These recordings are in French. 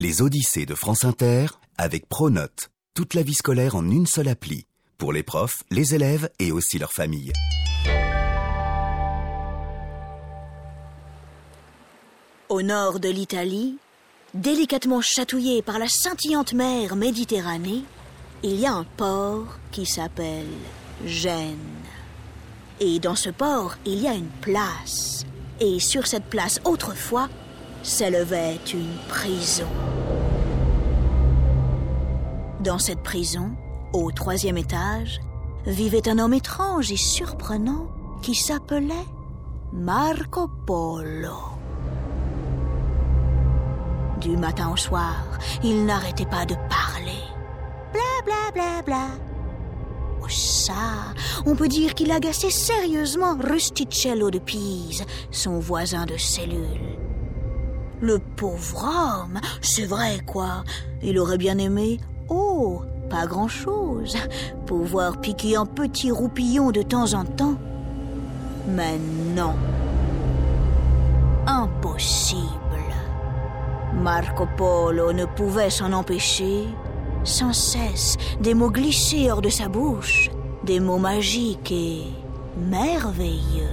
Les Odyssées de France Inter avec Pronote. Toute la vie scolaire en une seule appli. Pour les profs, les élèves et aussi leurs familles. Au nord de l'Italie, délicatement chatouillé par la scintillante mer Méditerranée, il y a un port qui s'appelle Gênes. Et dans ce port, il y a une place. Et sur cette place, autrefois, s'élevait une prison. Dans cette prison, au 3e étage, vivait un homme étrange et surprenant qui s'appelait Marco Polo. Du matin au soir, il n'arrêtait pas de parler. Bla bla bla bla. Oh ça, on peut dire qu'il agaçait sérieusement Rustichello de Pise, son voisin de cellule. Le pauvre homme, c'est vrai quoi, il aurait bien aimé, pas grand-chose, pouvoir piquer un petit roupillon de temps en temps. Mais non, impossible. Marco Polo ne pouvait s'en empêcher. Sans cesse, des mots glissaient hors de sa bouche, des mots magiques et merveilleux.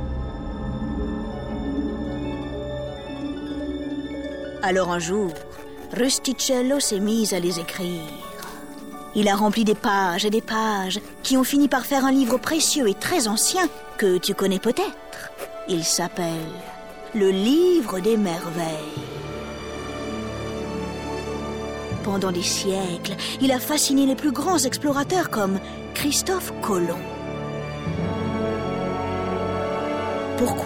Alors un jour, Rustichello s'est mis à les écrire. Il a rempli des pages et des pages qui ont fini par faire un livre précieux et très ancien que tu connais peut-être. Il s'appelle Le Livre des Merveilles. Pendant des siècles, il a fasciné les plus grands explorateurs comme Christophe Colomb. Pourquoi ?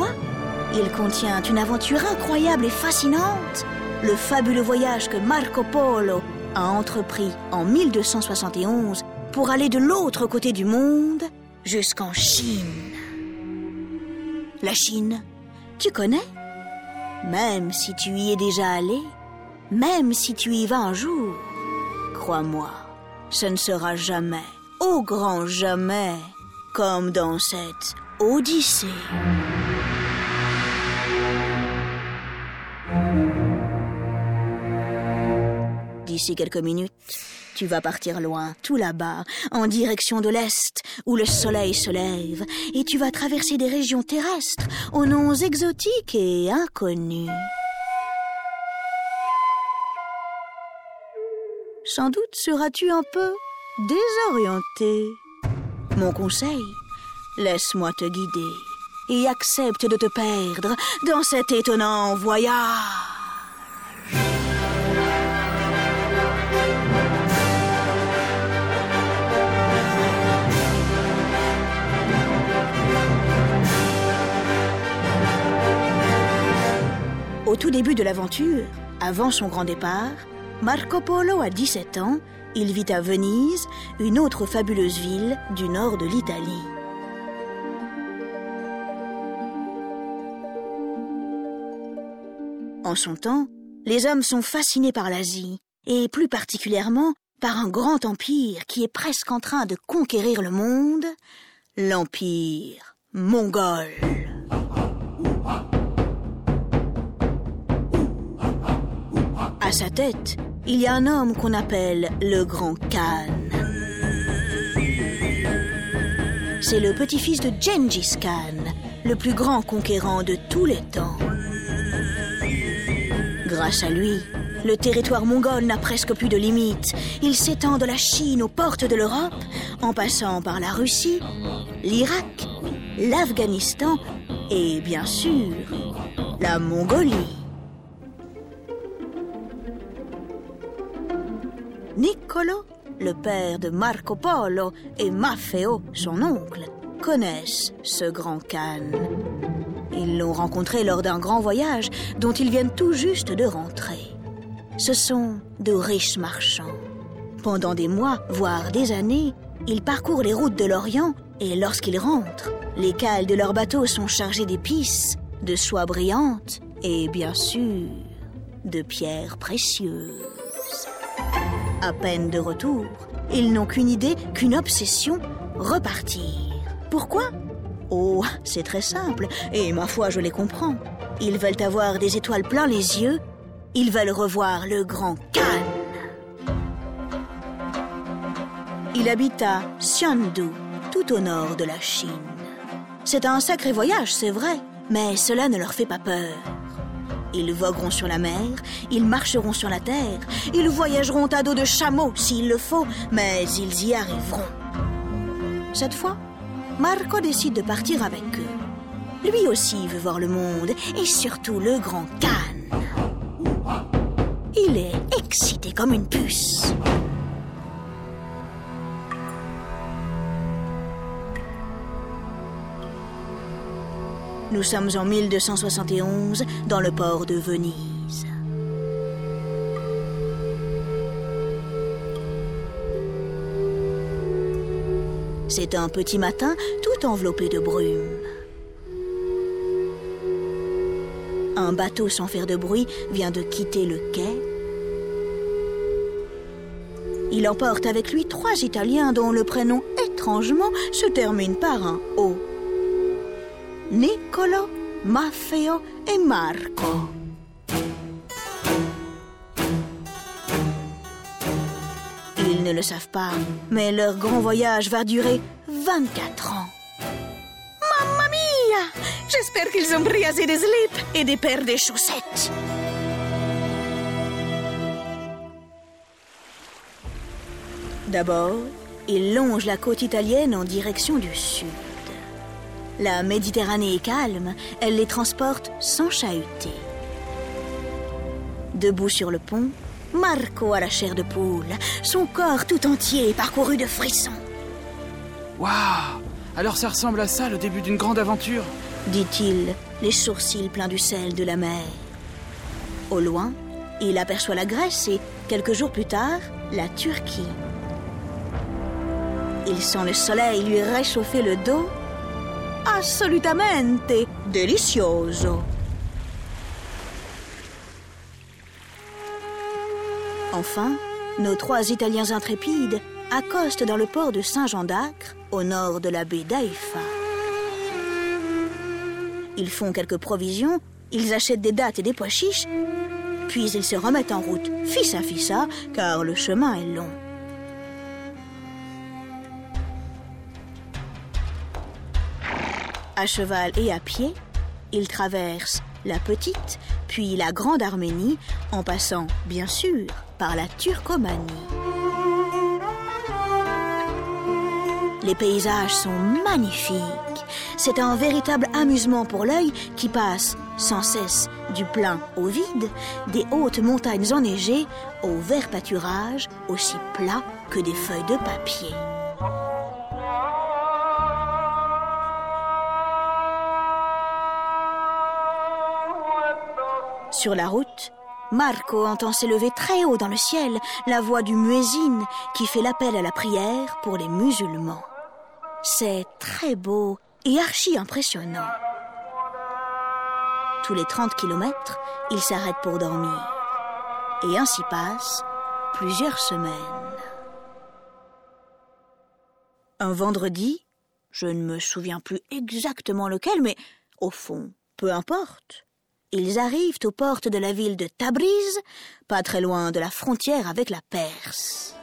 Il contient une aventure incroyable et fascinante, le fabuleux voyage que Marco Polo a entrepris en 1271 pour aller de l'autre côté du monde jusqu'en Chine. La Chine, tu connais ? Même si tu y es déjà allé, même si tu y vas un jour, crois-moi, ce ne sera jamais, au grand jamais, comme dans cette Odyssée. D'ici quelques minutes, tu vas partir loin, tout là-bas, en direction de l'Est, où le soleil se lève, et tu vas traverser des régions terrestres aux noms exotiques et inconnus. Sans doute seras-tu un peu désorienté. Mon conseil, laisse-moi te guider et accepte de te perdre dans cet étonnant voyage. Au tout début de l'aventure, avant son grand départ, Marco Polo a 17 ans, il vit à Venise, une autre fabuleuse ville du nord de l'Italie. En son temps, les hommes sont fascinés par l'Asie, et plus particulièrement par un grand empire qui est presque en train de conquérir le monde, l'empire mongol. À sa tête, il y a un homme qu'on appelle le Grand Khan. C'est le petit-fils de Gengis Khan, le plus grand conquérant de tous les temps. Grâce à lui, le territoire mongol n'a presque plus de limites. Il s'étend de la Chine aux portes de l'Europe, en passant par la Russie, l'Irak, l'Afghanistan et, bien sûr, la Mongolie. Niccolo, le père de Marco Polo, et Maffeo, son oncle, connaissent ce grand Khan. Ils l'ont rencontré lors d'un grand voyage dont ils viennent tout juste de rentrer. Ce sont de riches marchands. Pendant des mois, voire des années, ils parcourent les routes de l'Orient et lorsqu'ils rentrent, les cales de leurs bateaux sont chargées d'épices, de soie brillante et, bien sûr, de pierres précieuses. À peine de retour, ils n'ont qu'une idée, qu'une obsession, repartir. Pourquoi ? Oh, c'est très simple, et ma foi, je les comprends. Ils veulent avoir des étoiles plein les yeux Ils veulent revoir le grand Khan. Il habite à Xiandu, tout au nord de la Chine. C'est un sacré voyage, c'est vrai, mais cela ne leur fait pas peur. Ils vogueront sur la mer, ils marcheront sur la terre, ils voyageront à dos de chameau s'il le faut, mais ils y arriveront. Cette fois, Marco décide de partir avec eux. Lui aussi veut voir le monde, et surtout le grand Khan. Il est excité comme une puce. Nous sommes en 1271, dans le port de Venise. C'est un petit matin, tout enveloppé de brume. Un bateau sans faire de bruit vient de quitter le quai. Il emporte avec lui 3 Italiens dont le prénom, étrangement, se termine par un O. Niccolo, Maffeo et Marco. Ils ne le savent pas, mais leur grand voyage va durer 24 ans. Mamma mia! J'espère qu'ils ont pris assez de slips et des paires de chaussettes. D'abord, ils longent la côte italienne en direction du sud. La Méditerranée est calme, elle les transporte sans chahuter. Debout sur le pont, Marco a la chair de poule, son corps tout entier est parcouru de frissons. Waouh! Alors ça ressemble à ça, le début d'une grande aventure, dit-il, les sourcils pleins du sel de la mer. Au loin, il aperçoit la Grèce et, quelques jours plus tard, la Turquie. Il sent le soleil lui réchauffer le dos. Assolutamente delicioso. Enfin, nos 3 Italiens intrépides accostent dans le port de Saint-Jean d'Acre, au nord de la baie d'Haïfa. Ils font quelques provisions, ils achètent des dattes et des pois chiches, puis ils se remettent en route, fissa, car le chemin est long. À cheval et à pied, ils traversent la petite, puis la grande Arménie, en passant, bien sûr, par la Turcomanie. Les paysages sont magnifiques. C'est un véritable amusement pour l'œil qui passe sans cesse du plein au vide, des hautes montagnes enneigées aux verts pâturages aussi plats que des feuilles de papier. Sur la route, Marco entend s'élever très haut dans le ciel la voix du muezzin qui fait l'appel à la prière pour les musulmans. C'est très beau et archi impressionnant. Tous les 30 kilomètres, il s'arrête pour dormir. Et ainsi passent plusieurs semaines. Un vendredi, je ne me souviens plus exactement lequel, mais au fond, peu importe. Ils arrivent aux portes de la ville de Tabriz, pas très loin de la frontière avec la Perse.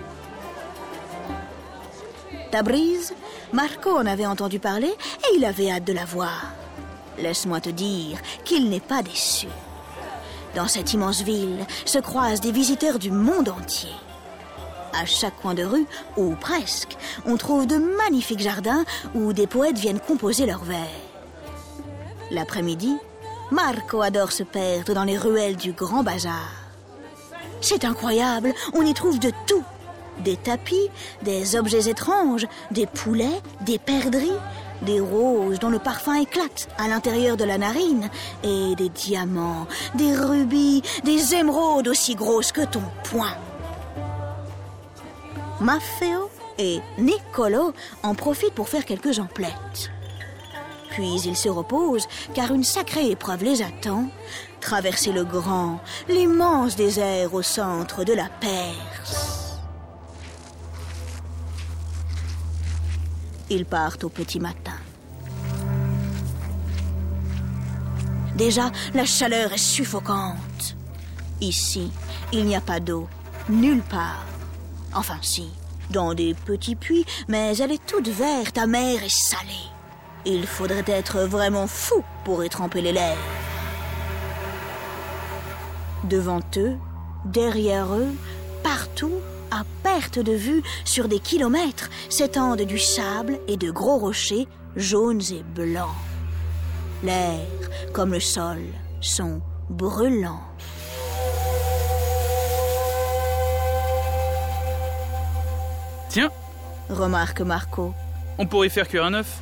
Tabriz, Marco en avait entendu parler et il avait hâte de la voir. Laisse-moi te dire qu'il n'est pas déçu. Dans cette immense ville se croisent des visiteurs du monde entier. À chaque coin de rue, ou presque, on trouve de magnifiques jardins où des poètes viennent composer leurs vers. L'après-midi, Marco adore se perdre dans les ruelles du Grand Bazar. C'est incroyable, on y trouve de tout. Des tapis, des objets étranges, des poulets, des perdrix, des roses dont le parfum éclate à l'intérieur de la narine, et des diamants, des rubis, des émeraudes aussi grosses que ton poing. Maffeo et Niccolo en profitent pour faire quelques emplettes. Puis ils se reposent, car une sacrée épreuve les attend, traverser le grand, l'immense désert au centre de la Perse. Ils partent au petit matin. Déjà, la chaleur est suffocante. Ici, il n'y a pas d'eau, nulle part. Enfin si, dans des petits puits, mais elle est toute verte, amère et salée. Il faudrait être vraiment fou pour y tremper les lèvres. Devant eux, derrière eux, partout, à perte de vue, sur des kilomètres, s'étendent du sable et de gros rochers jaunes et blancs. L'air, comme le sol, sont brûlants. Tiens, Remarque Marco. on pourrait faire cuire un œuf.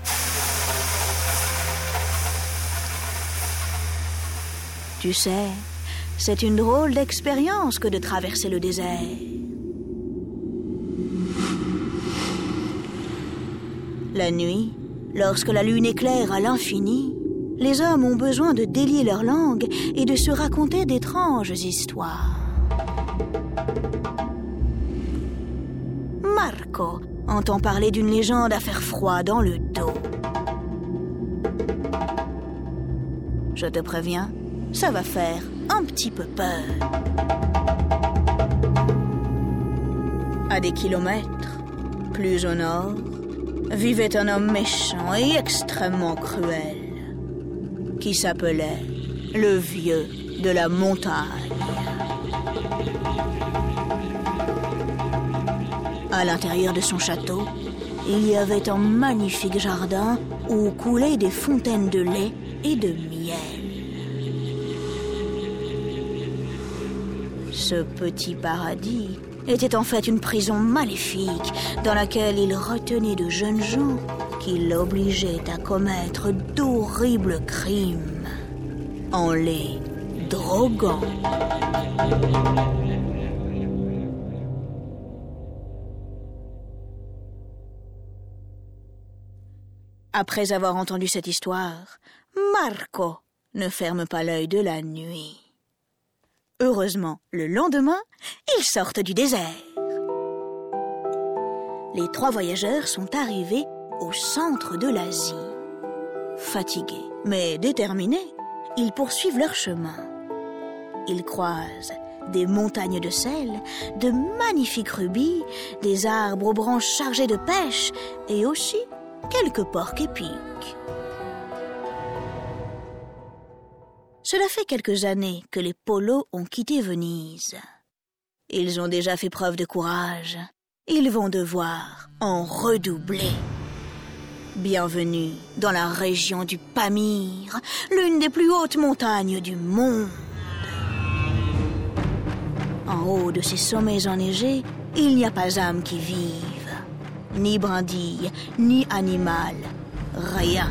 Tu sais, c'est une drôle d'expérience que de traverser le désert. La nuit, lorsque la lune éclaire à l'infini, les hommes ont besoin de délier leur langue et de se raconter d'étranges histoires. Marco entend parler d'une légende à faire froid dans le dos. Je te préviens, ça va faire un petit peu peur. À des kilomètres, plus au nord, vivait un homme méchant et extrêmement cruel, qui s'appelait le Vieux de la Montagne. À l'intérieur de son château, il y avait un magnifique jardin où coulaient des fontaines de lait et de miel. Ce petit paradis était en fait une prison maléfique dans laquelle il retenait de jeunes gens qui l'obligeaient à commettre d'horribles crimes en les droguant. Après avoir entendu cette histoire, Marco ne ferme pas l'œil de la nuit. Heureusement, le lendemain, ils sortent du désert. Les 3 voyageurs sont arrivés au centre de l'Asie. Fatigués, mais déterminés, ils poursuivent leur chemin. Ils croisent des montagnes de sel, de magnifiques rubis, des arbres aux branches chargées de pêche et aussi quelques porcs épics. Cela fait quelques années que les polos ont quitté Venise. Ils ont déjà fait preuve de courage. Ils vont devoir en redoubler. Bienvenue dans la région du Pamir, l'une des plus hautes montagnes du monde. En haut de ces sommets enneigés, il n'y a pas âme qui vive, ni brindille, ni animal, rien.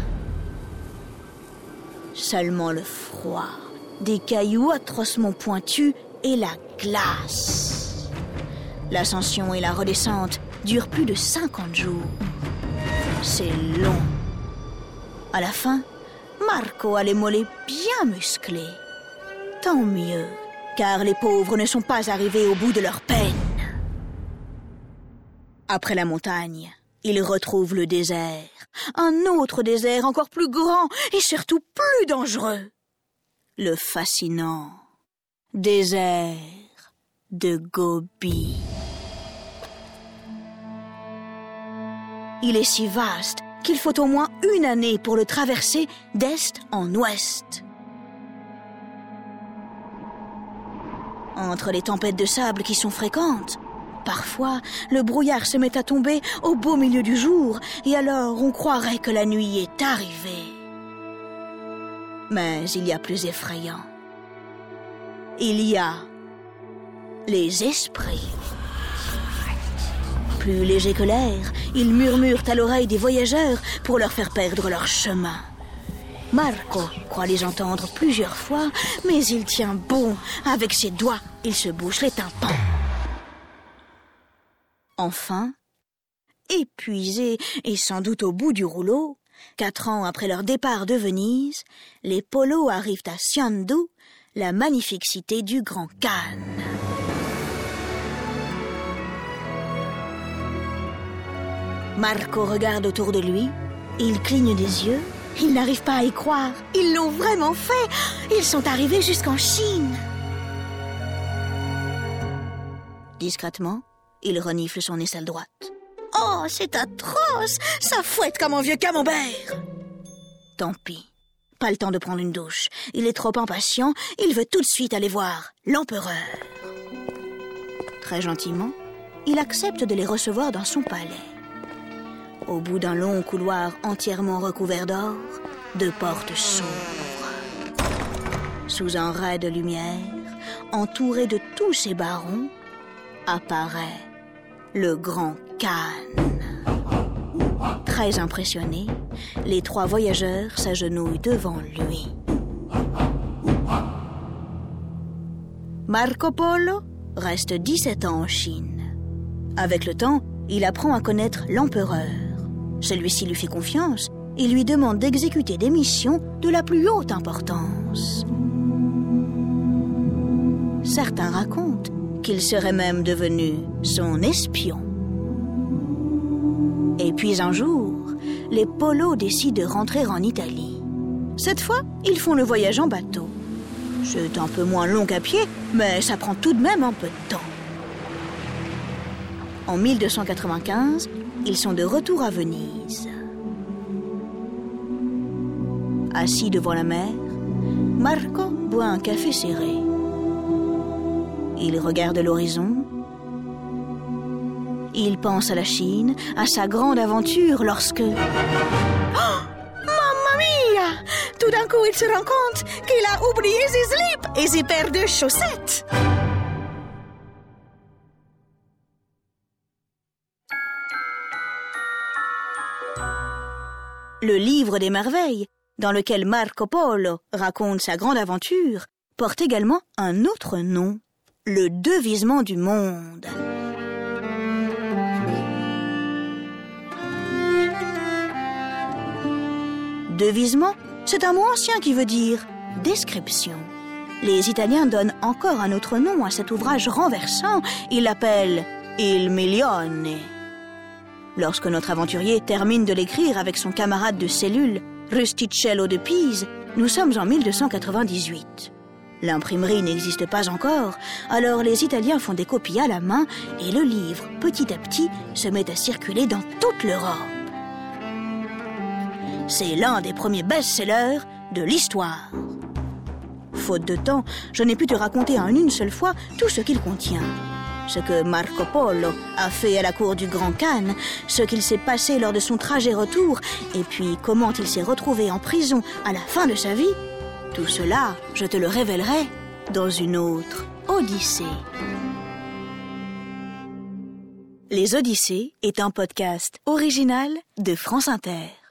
Seulement le froid, des cailloux atrocement pointus et la glace. L'ascension et la redescente durent plus de 50 jours. C'est long. À la fin, Marco a les mollets bien musclés. Tant mieux, car les pauvres ne sont pas arrivés au bout de leur peine. Après la montagne, ils retrouvent le désert. Un autre désert encore plus grand et surtout plus dangereux. Le fascinant désert de Gobi. Il est si vaste qu'il faut au moins 1 année pour le traverser d'est en ouest. Entre les tempêtes de sable qui sont fréquentes, parfois le brouillard se met à tomber au beau milieu du jour et alors on croirait que la nuit est arrivée. Mais il y a plus effrayant. Il y a les esprits. Plus légers que l'air, ils murmurent à l'oreille des voyageurs pour leur faire perdre leur chemin. Marco croit les entendre plusieurs fois, mais il tient bon. Avec ses doigts, il se bouche les tympans. Enfin, épuisés et sans doute au bout du rouleau, 4 ans après leur départ de Venise, les polos arrivent à Ciandu, la magnifique cité du Grand Khan. Marco regarde autour de lui, il cligne des yeux, il n'arrive pas à y croire. Ils l'ont vraiment fait, ils sont arrivés jusqu'en Chine. Discrètement, il renifle son aisselle droite. « Oh, c'est atroce! Ça fouette comme un vieux camembert !» Tant pis. Pas le temps de prendre une douche. Il est trop impatient, il veut tout de suite aller voir l'empereur. Très gentiment, il accepte de les recevoir dans son palais. Au bout d'un long couloir entièrement recouvert d'or, 2 portes s'ouvrent. Sous un ray de lumière, entouré de tous ses barons, apparaît le grand Khan. Très impressionnés, les 3 voyageurs s'agenouillent devant lui. Marco Polo reste 17 ans en Chine. Avec le temps, il apprend à connaître l'empereur. Celui-ci lui fait confiance et lui demande d'exécuter des missions de la plus haute importance. Certains racontent qu'il serait même devenu son espion. Et puis un jour, les Polo décident de rentrer en Italie. Cette fois, ils font le voyage en bateau. C'est un peu moins long qu'à pied, mais ça prend tout de même un peu de temps. En 1295, ils sont de retour à Venise. Assis devant la mer, Marco boit un café serré. Il regarde l'horizon. Il pense à la Chine, à sa grande aventure lorsque... Oh, mamma mia! Tout d'un coup, il se rend compte qu'il a oublié ses slips et ses paires de chaussettes. Le livre des merveilles, dans lequel Marco Polo raconte sa grande aventure, porte également un autre nom, le devisement du monde. Devisement, c'est un mot ancien qui veut dire description. Les Italiens donnent encore un autre nom à cet ouvrage renversant, ils l'appellent Il Milione. Lorsque notre aventurier termine de l'écrire avec son camarade de cellule, Rustichello de Pise, nous sommes en 1298. L'imprimerie n'existe pas encore, alors les Italiens font des copies à la main et le livre, petit à petit, se met à circuler dans toute l'Europe. C'est l'un des premiers best-sellers de l'histoire. Faute de temps, je n'ai pu te raconter en une seule fois tout ce qu'il contient. Ce que Marco Polo a fait à la cour du Grand Khan, ce qu'il s'est passé lors de son trajet retour, et puis comment il s'est retrouvé en prison à la fin de sa vie, tout cela, je te le révélerai dans une autre Odyssée. Les Odyssées est un podcast original de France Inter.